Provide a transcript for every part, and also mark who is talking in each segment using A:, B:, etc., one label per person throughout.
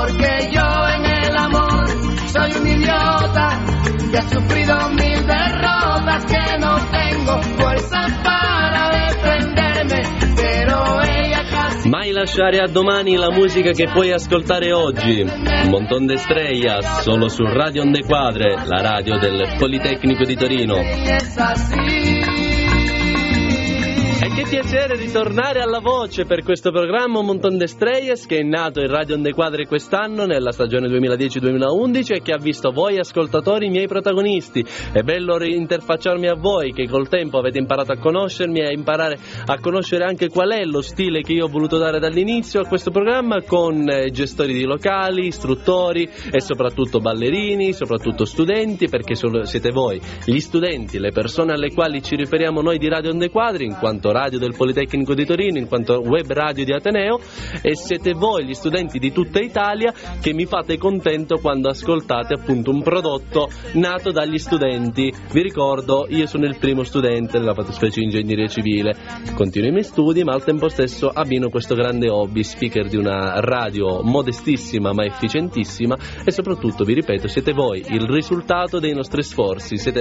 A: porque yo en el amor soy un idiota que ha sufrido 1000 derrotas, que no tengo fuerza para defenderme, pero ella casi...
B: Mai lasciare a domani la musica che puoi ascoltare oggi. Un montón de estrellas, solo su Radio Onde Quadre, la radio del Politecnico di Torino. E che piacere ritornare alla voce per questo programma Un Montón de Estrellas, che è nato in Radio Onde Quadre quest'anno nella stagione 2010-2011 e che ha visto voi ascoltatori miei protagonisti. È bello interfacciarmi a voi che col tempo avete imparato a conoscermi e a imparare a conoscere anche qual è lo stile che io ho voluto dare dall'inizio a questo programma, con gestori di locali, istruttori e soprattutto ballerini, soprattutto studenti, perché siete voi, gli studenti, le persone alle quali ci riferiamo noi di Radio Onde Quadre, in quanto radio del Politecnico di Torino, in quanto web radio di Ateneo, e siete voi gli studenti di tutta Italia che mi fate contento quando ascoltate appunto un prodotto nato dagli studenti. Vi ricordo, io sono il primo studente nella fattispecie di ingegneria civile, continuo i miei studi ma al tempo stesso abbino questo grande hobby, speaker di una radio modestissima ma efficientissima, e soprattutto, vi ripeto, siete voi il risultato dei nostri sforzi, siete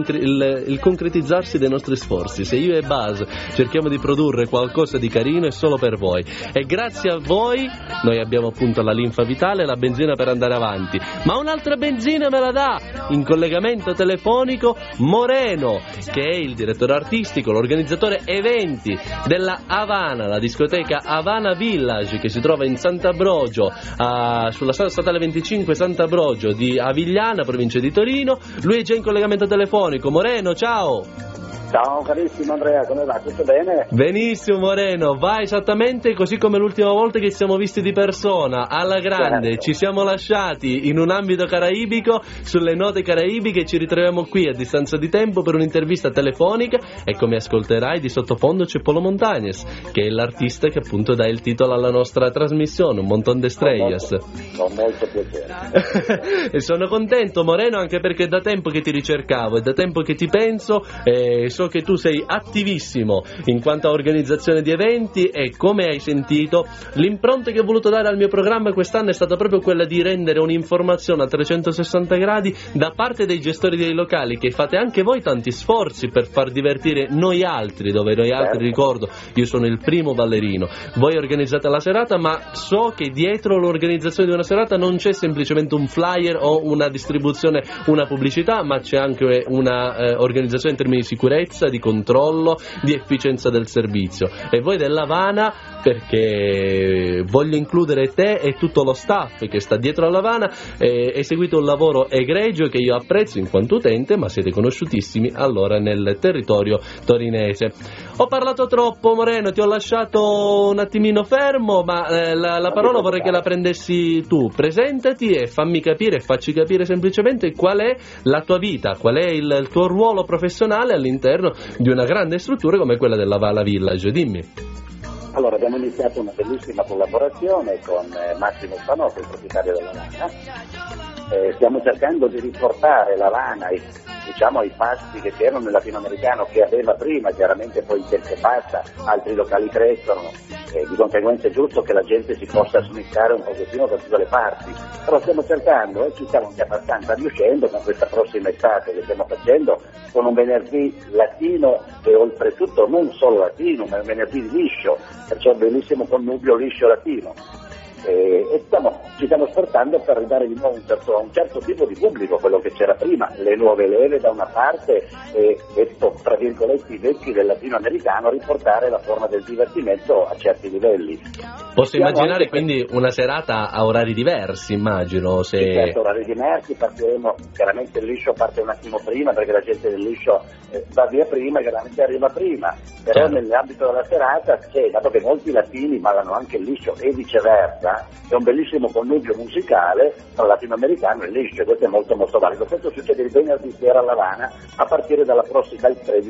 B: il concretizzarsi dei nostri sforzi. Se io e Buzz cerchiamo di produrre qualcosa di carino è solo per voi, e grazie a voi noi abbiamo appunto la linfa vitale e la benzina per andare avanti. Ma un'altra benzina me la dà in collegamento telefonico Moreno, che è il direttore artistico, l'organizzatore eventi della Havana, la discoteca Havana Village, che si trova in Sant'Ambrogio, sulla strada statale 25 Sant'Ambrogio di Avigliana, provincia di Torino. Lui è già in collegamento telefonico. Moreno, ciao!
C: Ciao carissimo Andrea, come va? Tutto bene?
B: Benissimo Moreno, va esattamente così come l'ultima volta che ci siamo visti di persona, alla grande. Certo. Ci siamo lasciati in un ambito caraibico, sulle note caraibiche, ci ritroviamo qui a distanza di tempo per un'intervista telefonica, e come ascolterai di sottofondo c'è Polo Montañez, che è l'artista che appunto dà il titolo alla nostra trasmissione, Un Montón de Estrellas.
C: Con molto piacere.
B: E sono contento Moreno, anche perché è da tempo che ti ricercavo, è da tempo che ti penso, so che tu sei attivissimo in quanto a organizzazione di eventi, e come hai sentito l'impronta che ho voluto dare al mio programma quest'anno è stata proprio quella di rendere un'informazione a 360 gradi da parte dei gestori dei locali, che fate anche voi tanti sforzi per far divertire noi altri, dove noi altri, ricordo, io sono il primo ballerino, voi organizzate la serata, ma so che dietro l'organizzazione di una serata non c'è semplicemente un flyer o una distribuzione, una pubblicità, ma c'è anche una organizzazione in termini di sicurezza, di controllo, di efficienza del servizio. E voi dell'Havana, perché voglio includere te e tutto lo staff che sta dietro all'Havana, eseguite un lavoro egregio che io apprezzo in quanto utente, ma siete conosciutissimi allora nel territorio torinese. Ho parlato troppo Moreno, ti ho lasciato un attimino fermo, ma la parola vorrei che la prendessi tu. Presentati e fammi capire, facci capire semplicemente qual è la tua vita, qual è il tuo ruolo professionale all'interno di una grande struttura come quella della Havana Village. Dimmi.
C: Allora, abbiamo iniziato una bellissima collaborazione con Massimo Spanotto, il proprietario dell'Havana. Stiamo cercando di riportare l'Havana ai passi che c'erano nel latinoamericano, che aveva prima. Chiaramente poi il tempo passa, altri locali crescono, di conseguenza è giusto che la gente si possa smiccare un pochettino da tutte le parti, però stiamo cercando e ci stiamo anche abbastanza riuscendo con questa prossima estate che stiamo facendo, con un venerdì latino e oltretutto non solo latino, ma un venerdì liscio, perciò un bellissimo connubio liscio-latino. E ci stiamo sforzando per ridare di nuovo un certo tipo di pubblico, quello che c'era prima, le nuove leve da una parte e tra virgolette i vecchi del latinoamericano, riportare la forma del divertimento a certi livelli.
B: Posso immaginare quindi una serata a orari diversi, immagino. Se...
C: Sì, certo, orari diversi, partiremo, chiaramente il liscio parte un attimo prima perché la gente del liscio va via prima, chiaramente arriva prima, però nell'ambito della serata c'è, dato che molti latini ballano anche il liscio e viceversa, è un bellissimo connubio musicale tra latinoamericano e liscio, e questo è molto molto valido. Questo succede il venerdì sera all'Havana a partire dal 13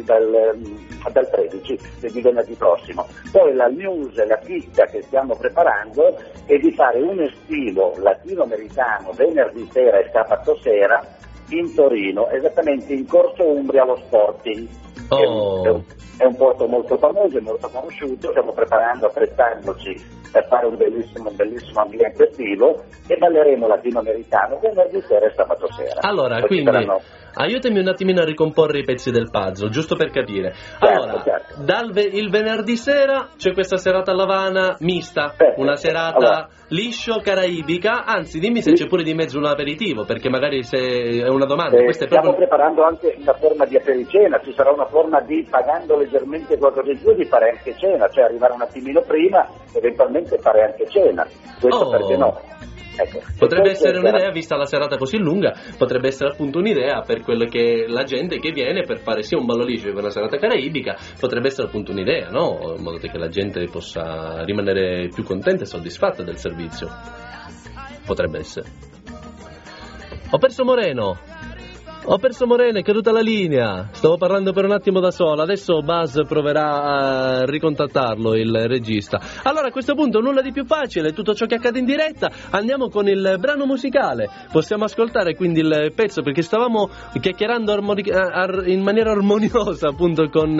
C: di venerdì prossimo. Poi la news, la chicca che stiamo preparando è di fare un estivo latinoamericano venerdì sera e sabato sera in Torino, esattamente in Corso Umbria allo Sporting. È un posto molto famoso e molto conosciuto, stiamo preparando, attrezzandoci per fare un bellissimo ambiente estivo e balleremo latinoamericano venerdì sera e sabato sera.
B: Allora, quindi aiutami un attimino a ricomporre i pezzi del puzzle, giusto per capire. Allora, certo. Il venerdì sera c'è questa serata a L'Avana mista, una serata liscio caraibica, anzi dimmi se c'è pure di mezzo un aperitivo, perché magari se è una domanda.
C: Stiamo preparando anche una forma di apericena, ci sarà una forma di, pagando leggermente qualcosa in più, di fare anche cena, cioè arrivare un attimino prima, eventualmente fare anche cena, questo perché no? Ecco.
B: Potrebbe essere un'idea, vista la serata così lunga, potrebbe essere appunto un'idea per quello che la gente che viene per fare sia un ballo liscio che una serata caraibica, potrebbe essere appunto un'idea, no? In modo che la gente possa rimanere più contenta e soddisfatta del servizio. Potrebbe essere. Ho perso Moreno, è caduta la linea, stavo parlando per un attimo da sola, adesso Buzz proverà a ricontattarlo, il regista. Allora a questo punto nulla di più facile, tutto ciò che accade in diretta, andiamo con il brano musicale, possiamo ascoltare quindi il pezzo perché stavamo chiacchierando in maniera armoniosa appunto con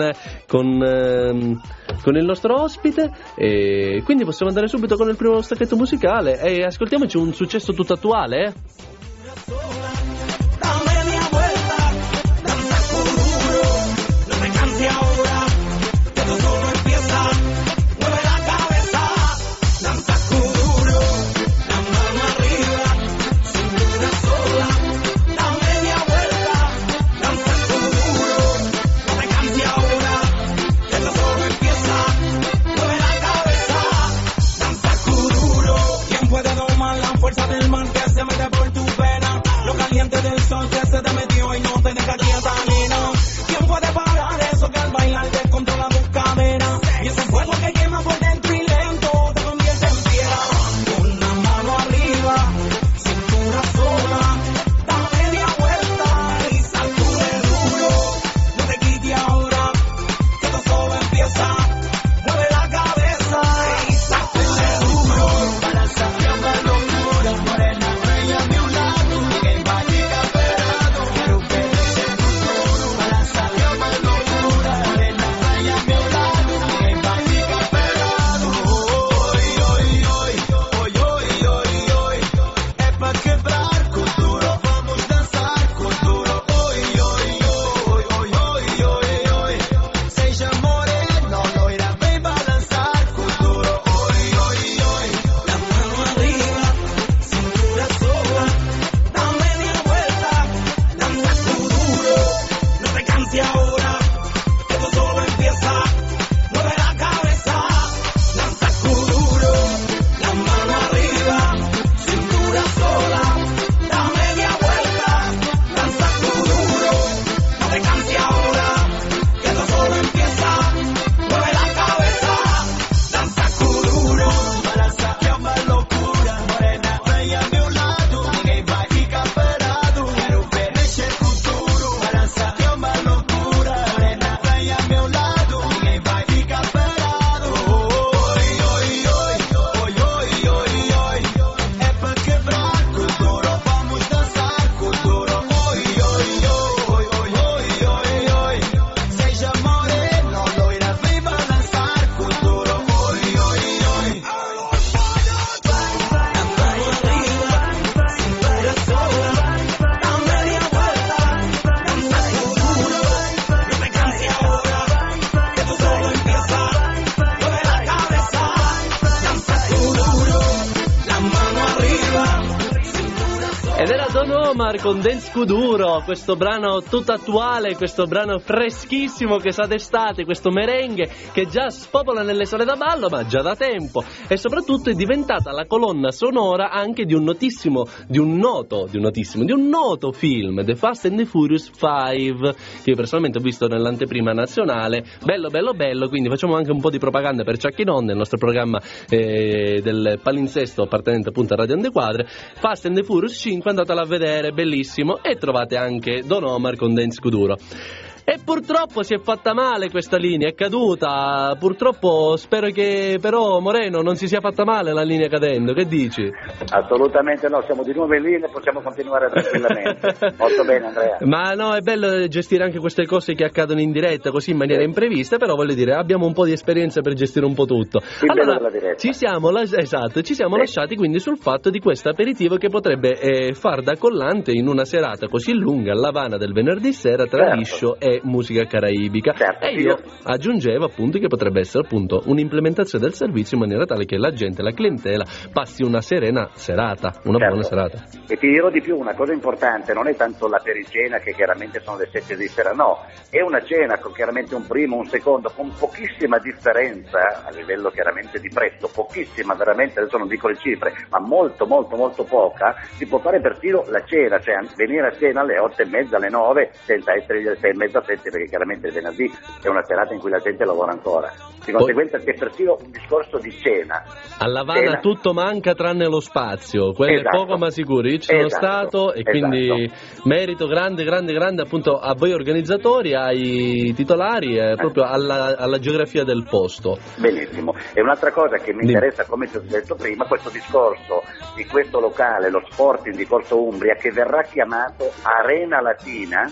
B: il nostro ospite e quindi possiamo andare subito con il primo stacchetto musicale e ascoltiamoci un successo tutto attuale.
D: Del sol que se te metió y no te deja quieta, nena. ¿Quién puede parar eso que al bailar descontrola tu cadera? Y ese fuego que quema por dentro y lento te convierte en piedra. Con la mano arriba, cintura sola, da media vuelta y sacude duro. No te quites ahora, que esto solo empieza. Mueve la cabeza y sacude duro. Para sacar la locura, morena, bella de un lado.
B: Con Dance Kuduro, questo brano tutto attuale, questo brano freschissimo che sa d'estate, questo merengue che già spopola nelle sale da ballo ma già da tempo e soprattutto è diventata la colonna sonora anche di un noto film, The Fast and the Furious 5, che io personalmente ho visto nell'anteprima nazionale, bello, quindi facciamo anche un po' di propaganda per Chucky Non nel nostro programma del palinsesto appartenente appunto a Radio Onde Quadre. Fast and the Furious 5, andatela a vedere, bellissimo, e trovate anche Don Omar con Dance Kuduro. E purtroppo si è fatta male questa linea, è caduta. Purtroppo spero che però Moreno non si sia fatta male la linea cadendo, che dici?
C: Assolutamente no, siamo di nuovo in linea e possiamo continuare tranquillamente. Molto bene, Andrea.
B: Ma no, è bello gestire anche queste cose che accadono in diretta, così in maniera imprevista, però voglio dire, abbiamo un po' di esperienza per gestire un po' tutto. Allora, ci siamo lasciati quindi sul fatto di questo aperitivo che potrebbe far da collante in una serata così lunga all'Havana del venerdì sera tra liscio e musica caraibica. E io aggiungevo appunto che potrebbe essere appunto un'implementazione del servizio in maniera tale che la gente, la clientela passi una serena serata, una buona serata.
C: E ti dirò di più, una cosa importante, non è tanto la pericena che chiaramente sono le 7 di sera, no, è una cena con chiaramente un primo, un secondo, con pochissima differenza a livello chiaramente di prezzo, pochissima veramente, adesso non dico le cifre, ma molto poca, si può fare perfino la cena, cioè venire a cena alle 8:30, alle 9, senza essere alle 6:30, 7, perché chiaramente il venerdì è una serata in cui la gente lavora ancora. Di conseguenza c'è persino un discorso di cena.
B: All'Havana tutto manca tranne lo spazio, quello è poco ma sicuro. Io ci sono stato e quindi merito grande appunto a voi organizzatori, ai titolari e proprio alla geografia del posto.
C: Benissimo. E un'altra cosa che mi interessa, come ti ho detto prima, questo discorso di questo locale, lo Sporting di Corso Umbria, che verrà chiamato Arena Latina.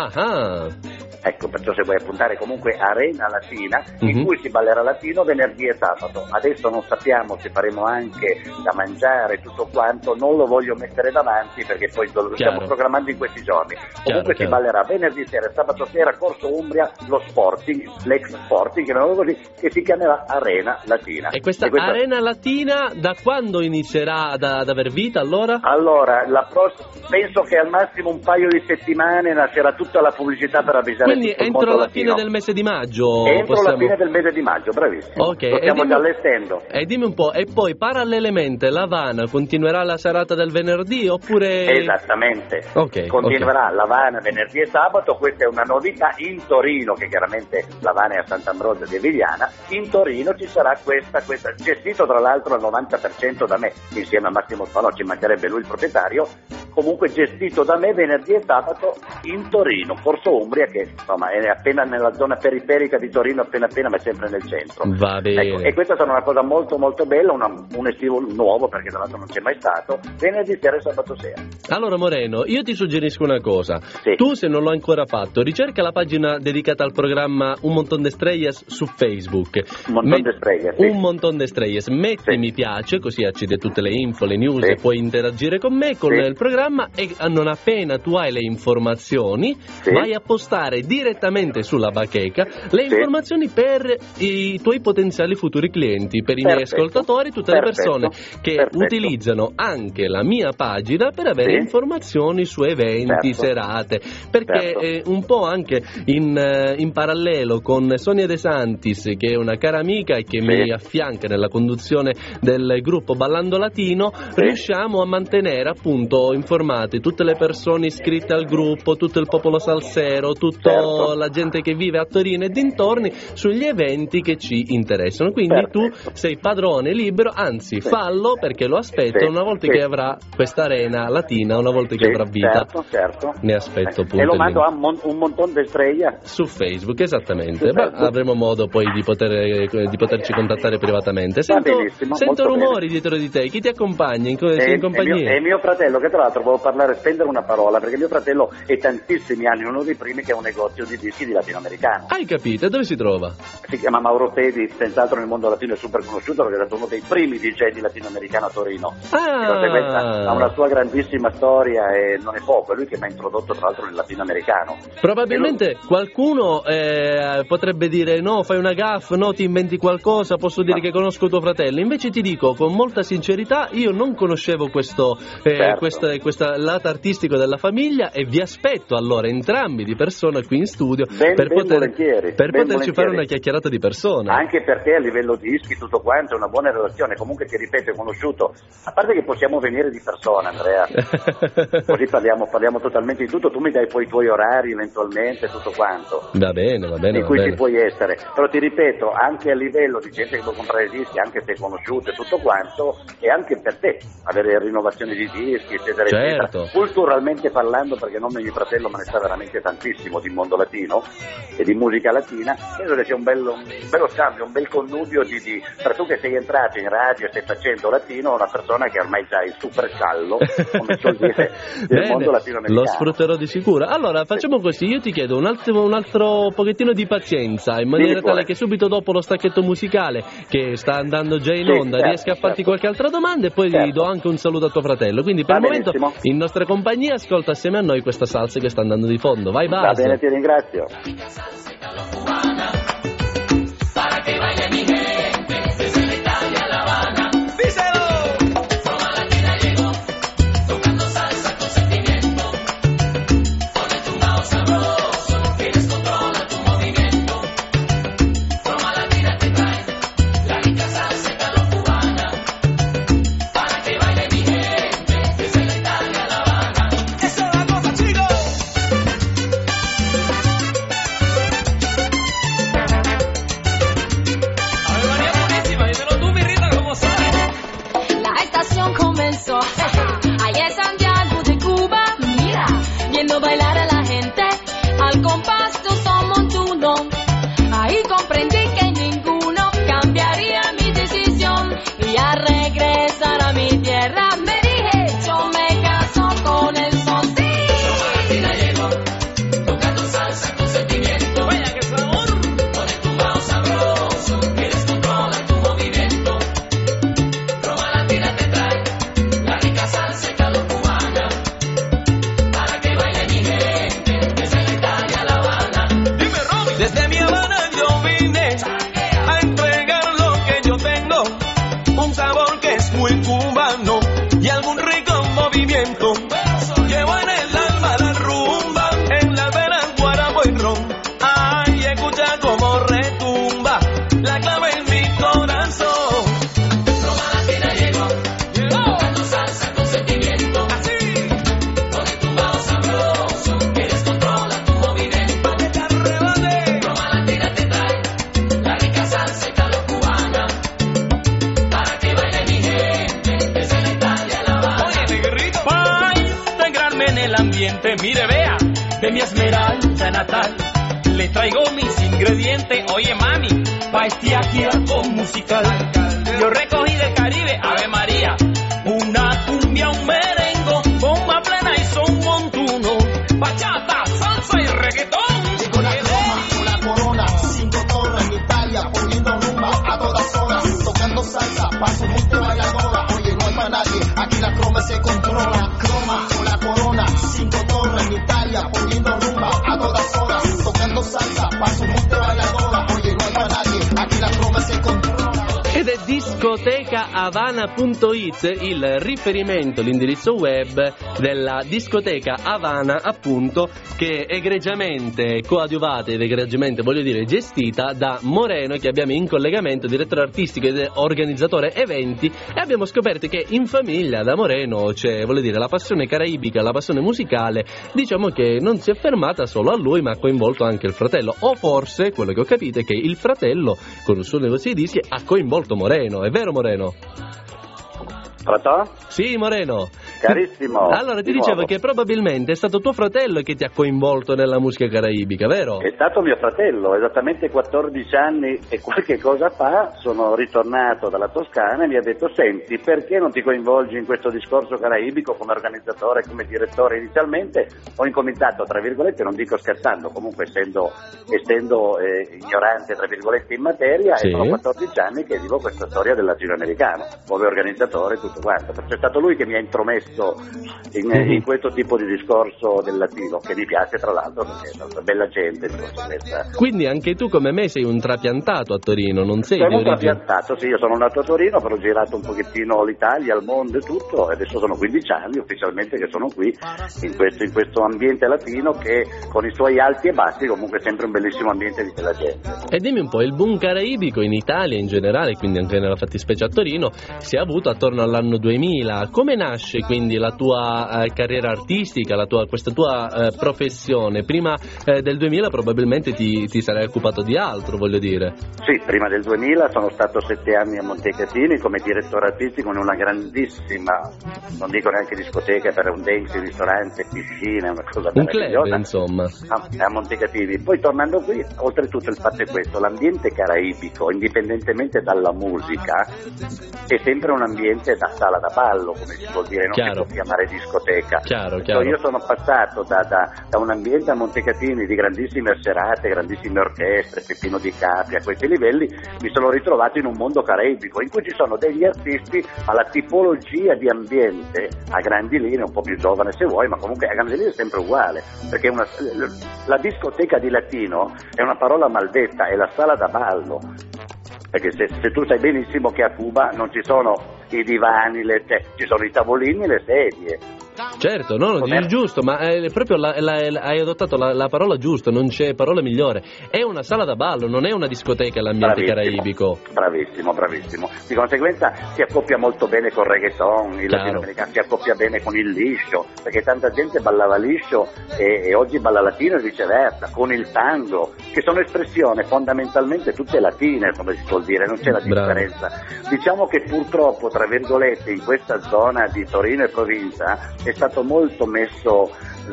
C: Ecco, perciò se vuoi appuntare comunque Arena Latina, in cui si ballerà latino venerdì e sabato. Adesso non sappiamo se faremo anche da mangiare tutto quanto, non lo voglio mettere davanti perché poi lo stiamo programmando in questi giorni. Comunque si ballerà venerdì sera e sabato sera Corso Umbria, lo Sporting, l'ex Sporting, che si chiamerà Arena Latina.
B: E questa Arena Latina da quando inizierà ad aver vita allora?
C: Allora, penso che al massimo un paio di settimane nascerà tutta la pubblicità per avvisare.
B: Quindi entro la fine del mese di maggio?
C: La fine del mese di maggio, bravissimo.
B: Ok.
C: Lo stiamo già allestendo.
B: E dimmi un po', e poi parallelamente l'Havana continuerà la serata del venerdì oppure?
C: Esattamente. Continuerà l'Havana venerdì e sabato, questa è una novità in Torino, che chiaramente l'Havana è a Sant'Ambrogio di Avigliana. In Torino ci sarà questa gestito tra l'altro al 90% da me, insieme a Massimo Spano, ci mancherebbe lui il proprietario, comunque gestito da me venerdì e sabato in Torino, Corso Umbria, che insomma è appena nella zona periferica di Torino, appena ma è sempre nel centro.
B: Va bene.
C: Ecco, e questa sarà una cosa molto bella, un estivo nuovo, perché tra l'altro non c'è mai stato, venerdì sera e sabato sera.
B: Allora Moreno, io ti suggerisco una cosa, tu se non l'ho ancora fatto, ricerca la pagina dedicata al programma Un Montón de Estrellas su Facebook.
C: Un Montón de Estrellas,
B: metti mi piace, così accedi a tutte le info, le news e puoi interagire con me, con il programma, e non appena tu hai le informazioni vai a postare direttamente sulla bacheca le informazioni per i tuoi potenziali futuri clienti, per i miei ascoltatori, tutte le persone che utilizzano anche la mia pagina per avere informazioni su eventi, serate, perché un po' anche in parallelo con Sonia De Santis, che è una cara amica e che mi affianca nella conduzione del gruppo Ballando Latino, riusciamo a mantenere appunto informate tutte le persone iscritte al gruppo, tutto il popolo salsero, tutta la gente che vive a Torino e dintorni sugli eventi che ci interessano. Quindi tu sei padrone libero, anzi fallo, perché lo aspetto una volta che avrà questa Arena Latina, una volta che avrà vita. Ne aspetto appunto.
C: E lo mando a Un Montón de Estrellas
B: su Facebook, esattamente. Avremo modo poi di poterci contattare privatamente. Sento rumori dietro di te. Chi ti accompagna? In compagnia?
C: È mio fratello, che tra l'altro volevo spendere una parola, perché mio fratello è tantissimi anni uno dei primi che ha un negozio di dischi di latinoamericano.
B: Hai capito? Dove si trova?
C: Si chiama Mauro Pedi, senz'altro nel mondo latino è super conosciuto perché è stato uno dei primi DJ di latinoamericano a Torino. Ha una sua grandissima storia e non è poco, è lui che mi ha introdotto tra l'altro nel latinoamericano.
B: Probabilmente qualcuno potrebbe dire no, fai una gaffe, no, ti inventi qualcosa, posso dire che conosco tuo fratello. Invece ti dico con molta sincerità, io non conoscevo questo lato artistico della famiglia, e vi aspetto allora entrambi di persona qui in studio per poterci fare una chiacchierata di persona.
C: Anche perché a livello dischi tutto quanto è una buona relazione, comunque ti ripeto, è conosciuto, a parte che possiamo venire di persona, Andrea, così parliamo totalmente di tutto, tu mi dai poi i tuoi orari eventualmente, tutto quanto
B: va bene
C: in cui ci puoi essere, però ti ripeto, anche a livello di gente che può comprare dischi, anche se conosciuto e tutto quanto, e anche per te avere rinnovazioni di dischi eccetera eccetera.
B: Certo.
C: Culturalmente parlando, perché nome di fratello me ne sa veramente tantissimo di mondo latino e di musica latina, credo che sia un bello scambio, un bel connubio per tu che sei entrato in radio e stai facendo latino, una persona che ormai già è il super callo, come suol dire, del mondo latinoamericano.
B: Lo sfrutterò di sicuro. Allora, facciamo così, io ti chiedo un altro pochettino di pazienza, in maniera tale che subito dopo lo stacchetto musicale che sta andando già in onda riesca a farti qualche altra domanda e poi gli do anche un saluto a tuo fratello. Quindi per il momento in nostra compagnia ascolta assieme a noi questa salsa che sta andando di fondo. Vai Bas.
C: Va bene, ti ringrazio.
D: Mire, vea, de mi esmeralda natal le traigo mis ingredientes. Oye, mami, pa' este aquí algo musical. Yo recogí del Caribe, Ave María, una cumbia, un merengo, bomba plena y son montuno, bachata, salsa y reggaetón.
E: Con la corona, 5 torres en Italia, poniendo rumba a todas horas, tocando salsa, pa' su gente bailadora. Oye, no hay pa' nadie, aquí la croma se controla. Croma con la corona, 5 torres en Italia, poniendo rumba a todas horas, tocando salsa, pa' su gente bailadora. Oye, no hay pa' nadie, aquí la croma se controla.
B: Ed è discotecahavana.it il riferimento, l'indirizzo web della discoteca Havana, appunto, che è egregiamente coadiuvata ed egregiamente, voglio dire, gestita da Moreno, che abbiamo in collegamento, direttore artistico ed organizzatore eventi, e abbiamo scoperto che in famiglia da Moreno c'è, voglio dire, la passione caraibica, la passione musicale, diciamo che non si è fermata solo a lui, ma ha coinvolto anche il fratello, o forse, quello che ho capito è che il fratello, con il suo negozio di dischi, ha coinvolto Moreno. È vero, Moreno?
C: Pronto?
B: Sì, Moreno.
C: Carissimo.
B: Allora, ti dicevo
C: nuovo
B: che probabilmente è stato tuo fratello che ti ha coinvolto nella musica caraibica, vero?
C: È stato mio fratello, esattamente 14 anni e qualche cosa fa sono ritornato dalla Toscana e mi ha detto: senti, perché non ti coinvolgi in questo discorso caraibico come organizzatore, come direttore? Inizialmente ho incominciato, tra virgolette, non dico scherzando, comunque essendo ignorante, tra virgolette, in materia,
B: sì.
C: E sono 14 anni che vivo questa storia del latinoamericano, come organizzatore, tutto quanto. Perciò è stato lui che mi ha intromesso in questo tipo di discorso del latino, che mi piace tra l'altro perché è una bella gente di conseguenza.
B: Quindi anche tu come me sei un trapiantato a Torino, non sei
C: Sono
B: di
C: un
B: origine?
C: trapiantato, sì, io sono nato a Torino, però ho girato un pochettino l'Italia, il mondo e tutto, e adesso sono 15 anni ufficialmente che sono qui in questo ambiente latino che con i suoi alti e bassi comunque è sempre un bellissimo ambiente di quella gente.
B: E dimmi un po', il boom caraibico in Italia in generale, quindi anche nella fattispecie a Torino, si è avuto attorno all'anno 2000. Come nasce quindi quindi la tua carriera artistica, questa tua professione, prima del 2000 probabilmente ti sarai occupato di altro, voglio dire.
C: Sì, prima del 2000 sono stato 7 anni a Montecatini come direttore artistico in una grandissima, non dico neanche discoteca, per un dance, ristorante, piscina, una cosa meravigliosa.
B: Un club, insomma.
C: A Montecatini. Poi tornando qui, oltretutto il fatto è questo, l'ambiente caraibico, indipendentemente dalla musica, è sempre un ambiente da sala da ballo, come si vuol dire, non si può chiamare discoteca.
B: Chiaro.
C: Io sono passato da un ambiente a Montecatini di grandissime serate, grandissime orchestre, Peppino Di Capri, a questi livelli, mi sono ritrovato in un mondo caraibico in cui ci sono degli artisti, ma la tipologia di ambiente a grandi linee, un po' più giovane se vuoi, ma comunque a grandi linee è sempre uguale, perché la discoteca di latino è una parola maldetta, è la sala da ballo, perché se tu sai benissimo che a Cuba non ci sono i divani, ci sono i tavolini e le sedie.
B: Certo, no, è giusto, ma proprio hai adottato la parola giusta, non c'è parola migliore. È una sala da ballo, non è una discoteca l'ambiente caraibico.
C: Bravissimo. Di conseguenza si accoppia molto bene con il reggaeton, il latinoamericano si accoppia bene con il liscio, perché tanta gente ballava liscio e oggi balla latino e viceversa, con il tango, che sono espressioni fondamentalmente tutte latine, come si suol dire, non c'è la differenza. Diciamo che purtroppo, tra virgolette, in questa zona di Torino e provincia è stato molto messo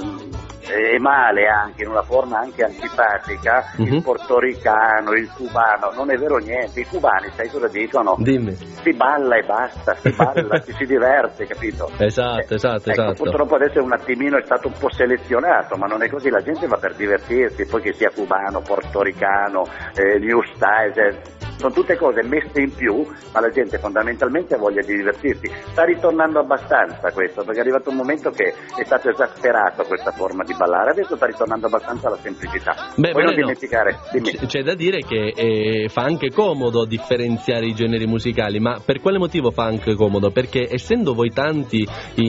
C: e male, anche in una forma anche antipatica, il portoricano, il cubano. Non è vero niente, i cubani sai cosa dicono?
B: Dimmi.
C: Si balla e basta, si balla, si diverte, capito?
B: Esatto.
C: Purtroppo adesso è stato un po' selezionato, ma non è così, la gente va per divertirsi, poi che sia cubano, portoricano, new style, sono tutte cose messe in più, ma la gente fondamentalmente ha voglia di divertirsi. Sta ritornando abbastanza questo, perché è arrivato un momento che è stato esasperato questa forma di ballare, adesso sta ritornando abbastanza alla semplicità. Poi non dimenticare,
B: c'è da dire che fa anche comodo differenziare i generi musicali, ma per quale motivo fa anche comodo? Perché essendo voi tanti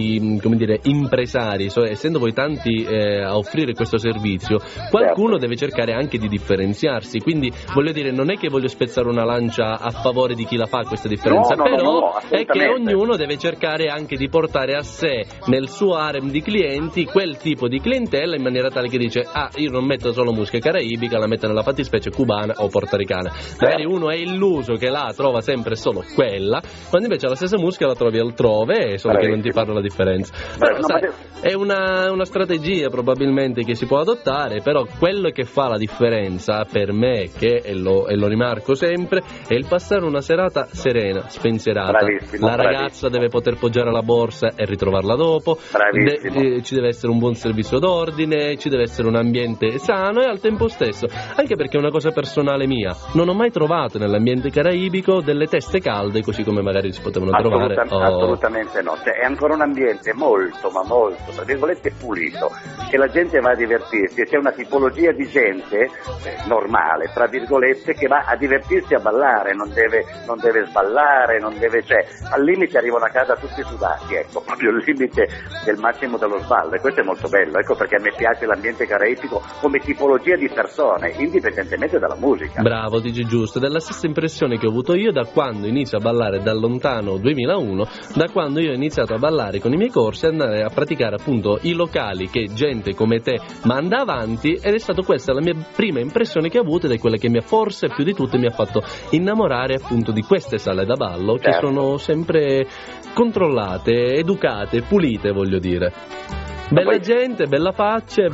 B: impresari, essendo voi tanti a offrire questo servizio, qualcuno deve cercare anche di differenziarsi, quindi voglio dire, non è che voglio spezzare una lancia a favore di chi la fa questa differenza, però è che ognuno deve cercare anche di portare a sé nel suo harem di clienti quel tipo di clientela, in maniera tale che dice io non metto solo musica caraibica, la metto nella fattispecie cubana o portoricana. Magari uno è illuso che là trova sempre solo quella, quando invece la stessa musica la trovi altrove, solo che non ti parla la differenza. Però, è una strategia probabilmente che si può adottare, però quello che fa la differenza per me, e lo rimarco sempre, è il passare una serata serena, spensierata. La ragazza deve poter poggiare la borsa e ritrovarla dopo, ci deve essere un buon servizio d'ordine, ci deve essere un ambiente sano e al tempo stesso, anche perché è una cosa personale mia, non ho mai trovato nell'ambiente caraibico delle teste calde così come magari si potevano trovare.
C: Assolutamente no, è ancora un ambiente molto, ma molto, tra virgolette, pulito, che la gente va a divertirsi, e c'è una tipologia di gente normale, tra virgolette, che va a divertirsi a ballare, non deve sballare, al limite arrivano a casa tutti sudati, proprio il limite del massimo dello sballo, e questo è molto bello, perché a me piace l'ambiente caraibico come tipologia di persone, indipendentemente dalla musica.
B: Bravo, dici giusto, ed è la stessa impressione che ho avuto io da quando inizio a ballare dal lontano 2001, da quando io ho iniziato a ballare con i miei corsi, andare a praticare appunto i locali che gente come te manda avanti, ed è stata questa la mia prima impressione che ho avuto, ed è quella che forse più di tutte mi ha fatto innamorare appunto di queste sale da ballo, che sono sempre controllate, educate, pulite, voglio dire. Bella gente, belle facce,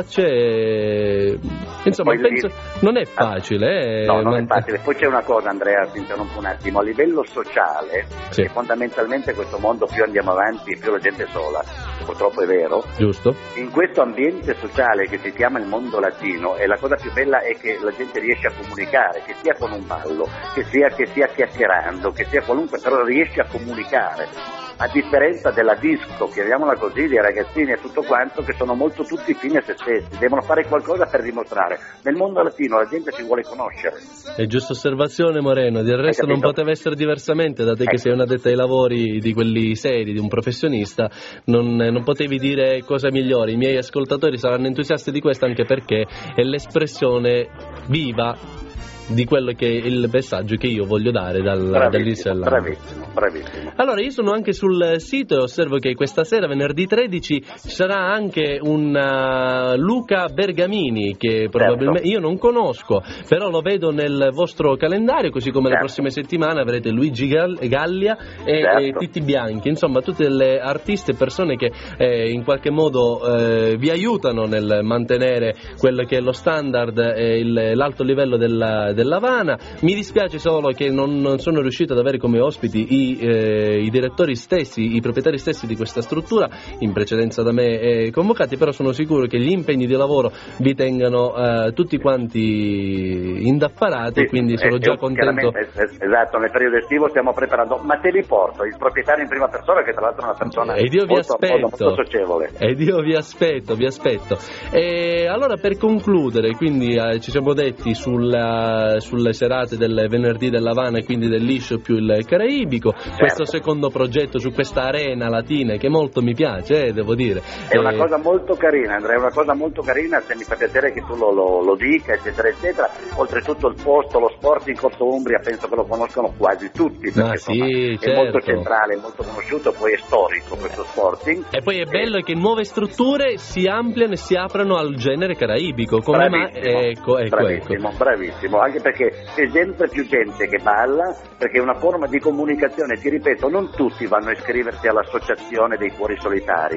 B: insomma penso non è facile.
C: No, non è facile. Poi c'è una cosa, Andrea, ti interrompo un attimo, a livello sociale, che fondamentalmente questo mondo più andiamo avanti più la gente è sola, purtroppo è vero.
B: Giusto.
C: In questo ambiente sociale che si chiama il mondo latino, e la cosa più bella è che la gente riesce a comunicare, che sia con un ballo, che sia chiacchierando, che sia qualunque, però riesce a comunicare. A differenza della disco, chiamiamola così, dei ragazzini e tutto quanto, che sono molto tutti fini a se stessi, devono fare qualcosa per dimostrare. Nel mondo latino la gente si vuole conoscere.
B: È giusta osservazione, Moreno, del resto non poteva essere diversamente, da te che sei un addetto ai lavori di quelli seri, di un professionista, non potevi dire cosa migliore. I miei ascoltatori saranno entusiasti di questo, anche perché è l'espressione viva di quello che è il messaggio che io voglio dare dall'inizio dell'anno.
C: Bravissimo.
B: Allora, io sono anche sul sito e osservo che questa sera, venerdì 13, ci sarà anche un Luca Bergamini che probabilmente io non conosco, però lo vedo nel vostro calendario, così come le prossime settimane avrete Luigi Gallia e Titti Bianchi, insomma tutte le artiste e persone che in qualche modo vi aiutano nel mantenere quello che è lo standard e l'alto livello dell'Havana. Mi dispiace solo che non sono riuscito ad avere come ospiti i direttori stessi, i proprietari stessi di questa struttura, in precedenza da me convocati, però sono sicuro che gli impegni di lavoro vi tengano tutti quanti indaffarati, quindi sono già contento.
C: Esatto, nel periodo estivo stiamo preparando, ma te li porto, il proprietario in prima persona, che tra l'altro è una persona molto socievole.
B: Ed io vi aspetto. E allora, per concludere, quindi ci siamo detti sulle serate del venerdì dell'Havana e quindi del liscio più il caraibico, questo secondo progetto su questa arena latina che molto mi piace, devo dire.
C: È una cosa molto carina, Andrea, è una cosa molto carina, se mi fa piacere che tu lo dica, eccetera, eccetera. Oltretutto il posto, lo sport in Corso Umbria, penso che lo conoscono quasi tutti, perché è molto centrale, è molto conosciuto, poi è storico questo Sporting.
B: E poi è bello che nuove strutture si ampliano e si aprono al genere caraibico, come
C: bravissimo, anche perché c'è sempre più gente che balla, perché è una forma di comunicazione, ti ripeto, non tutti vanno a iscriversi all'associazione dei cuori solitari.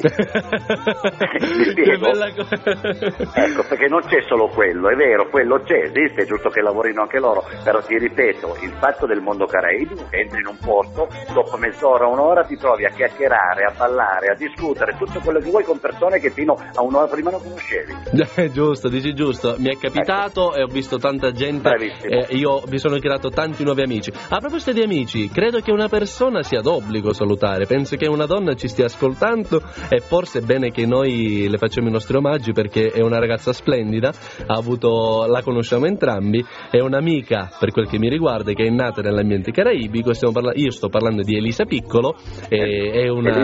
C: Mi spiego? Ecco, perché non c'è solo quello, è vero, quello esiste, è giusto che lavorino anche loro, però ti ripeto, il fatto del mondo caraibico, che entri in un posto, dopo mezz'ora, un'ora ti trovi a chiacchierare, a ballare, a discutere, tutto quello che vuoi con persone che fino a un'ora prima non conoscevi.
B: Giusto, dici giusto, mi è capitato e ho visto tanta gente, io mi sono creato tanti nuovi amici. A proposito di amici, credo che una persona sia d'obbligo salutare, penso che una donna ci stia ascoltando e forse è bene che noi le facciamo i nostri omaggi, perché è una ragazza splendida, la conosciamo entrambi, è un'amica per quel che mi riguarda, che è nata nell'ambiente caraibico. Io sto parlando di Elisa Piccolo, è una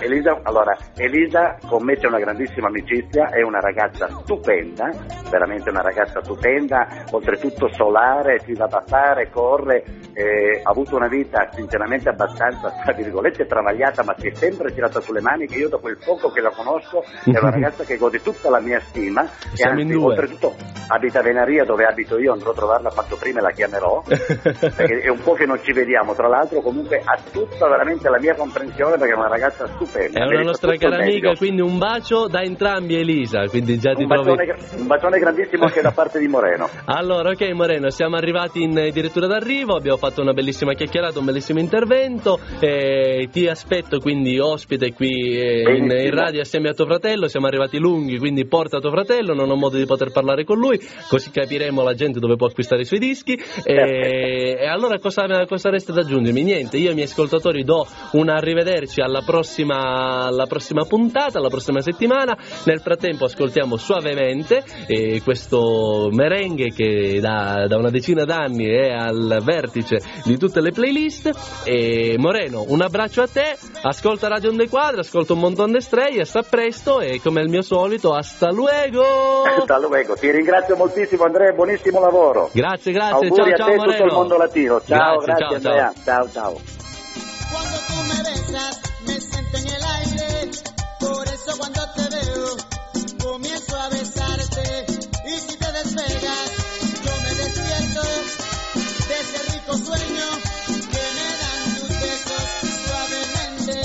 B: Elisa con me c'è una grandissima amicizia, è una ragazza stupenda, veramente una ragazza stupenda, oltretutto solare, si dà da fare, corre, ha avuto una vita sinceramente abbastanza, tra virgolette, travagliata, ma si è sempre tirata sulle mani, che io dopo il poco che la conosco è una ragazza che gode tutta la mia stima. Siamo
C: e anzi,
B: in due.
C: Oltretutto abita a Venaria, dove abito io, andrò a trovarla quanto prima e la chiamerò, perché è un po' che non ci vediamo, tra l'altro comunque ha tutta veramente la mia comprensione, perché è una ragazza stupenda.
B: È una nostra cara amica, quindi un bacio da entrambi, Elisa, quindi già ti trovi...
C: Un bacione grandissimo anche da parte di Moreno.
B: Allora, ok Moreno, siamo arrivati in dirittura d'arrivo, abbiamo fatto una bellissima chiacchierata, un bellissimo intervento, ti aspetto quindi ospite qui in radio assieme a tuo fratello, siamo arrivati lunghi, quindi porta tuo fratello, non ho modo di poter parlare con lui, così capiremo la gente dove può acquistare i suoi dischi, e allora cosa resta da aggiungermi? Niente, io ai miei ascoltatori do un arrivederci alla prossima puntata, alla prossima settimana. Nel frattempo ascoltiamo suavemente questo merengue che da una decina d'anni è al vertice di tutte le playlist. E Moreno, un abbraccio a te, ascolta Radio Onde Quadre, ascolta un montone de estrellas, a presto e come al mio solito hasta luego.
C: Hasta luego, ti ringrazio moltissimo Andrea, buonissimo lavoro.
B: Grazie,
C: auguri
B: ciao
C: a te,
B: Moreno.
C: tutto il mondo latino. Ciao, grazie Andrea. Ciao.
A: Cuando tú me besas, me siento en el aire. Por eso cuando te veo, comienzo a besarte. Y si te despegas, yo me despierto de ese rico sueño que me dan tus besos suavemente.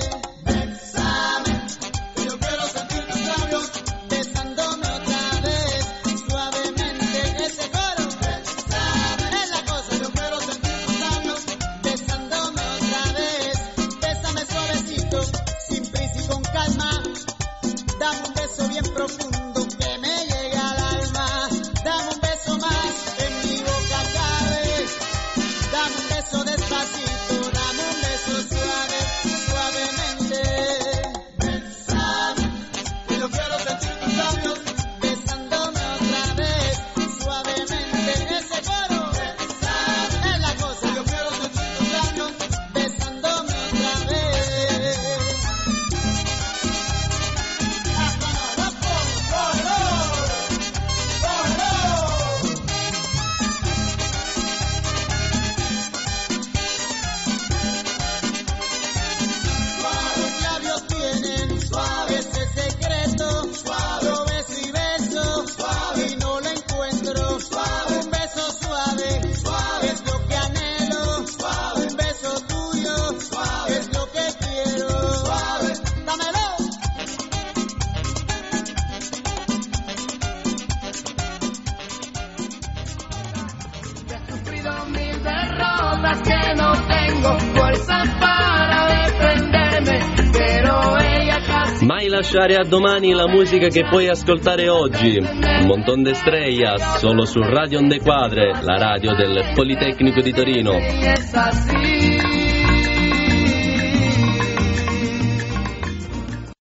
A: Bésame, que yo quiero sentir tus labios besándome otra vez suavemente. Ese coro, bésame, es la cosa, yo quiero sentir tus labios besándome otra vez. Bésame suavecito, sin prisa y con calma. Dame un beso bien profundo que me llega al alma. Dame un beso más, en mi boca cabe. Dame un beso despacito, dame un beso suave, suavemente. Bésame, que yo quiero sentir tus labios besándome otra vez, suavemente. Ese coro, bésame, es la cosa, yo quiero sentir tus labios besándome otra vez. Hasta la
B: Mai lasciare a domani la musica che puoi ascoltare oggi. Montón de Estrellas, solo su Radio Onde Quadre, la radio del Politecnico di Torino.